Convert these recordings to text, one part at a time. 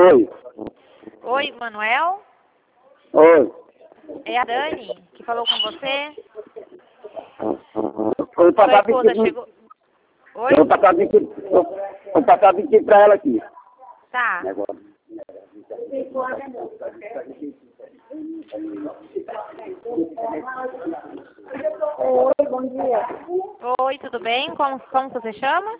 Oi. Oi, Manuel? Oi. É a Dani que falou com você? Vou Sua passar esposa 25. chegou... Oi? Vou passar 25. Vou passar 25 pra ela aqui. Tá. Oi, bom dia. Oi, tudo bem? Como você chama?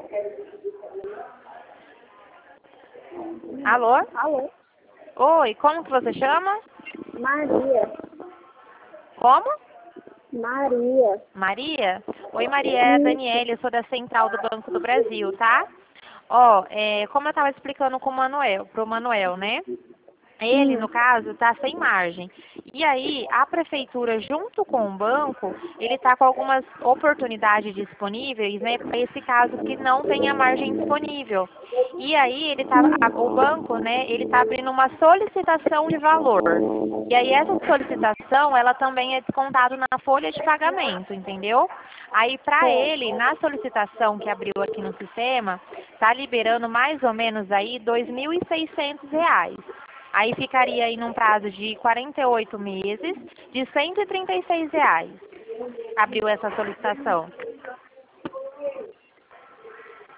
Alô? Alô? Oi, como que você chama? Maria. Como? Maria. Maria? Oi, Maria, é a Daniela, eu sou da Central do Banco do Brasil, tá? Ó, como eu estava explicando com o Manuel, pro Manuel, né? Ele, no caso, está sem margem. E aí, a prefeitura, junto com o banco, ele está com algumas oportunidades disponíveis, né, para esse caso que não tem a margem disponível. E aí, o banco, né, ele está abrindo uma solicitação de valor. E aí, essa solicitação, ela também é descontada na folha de pagamento, entendeu? Aí, para ele, na solicitação que abriu aqui no sistema, está liberando mais ou menos aí R$ 2.600. Aí ficaria aí num prazo de 48 meses, de R$ 136. Abriu essa solicitação.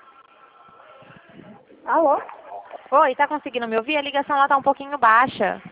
Alô? Oi, tá conseguindo me ouvir? A ligação lá tá um pouquinho baixa.